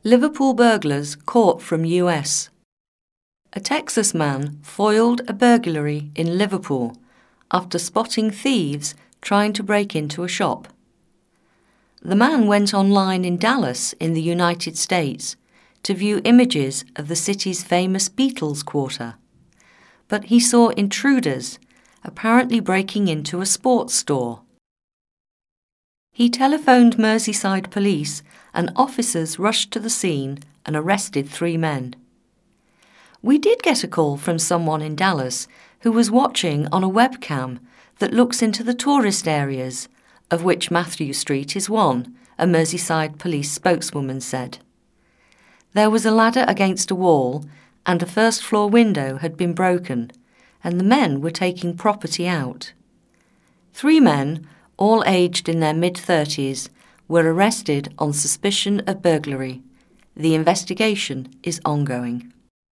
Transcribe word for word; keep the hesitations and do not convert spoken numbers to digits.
Liverpool burglars caught from U S. A Texas man foiled a burglary in Liverpool after spotting thieves trying to break into a shop. The man went online in Dallas in the United States to view images of the city's famous Beatles Quarter, but he saw intruders apparently breaking into a sports store. He telephoned Merseyside police and officers rushed to the scene and arrested three men. We did get a call from someone in Dallas who was watching on a webcam that looks into the tourist areas, of which Matthew Street is one, a Merseyside police spokeswoman said. There was a ladder against a wall and a first-floor window had been broken, and the men were taking property out. Three men, all aged in their mid-thirties, were arrested on suspicion of burglary. The investigation is ongoing.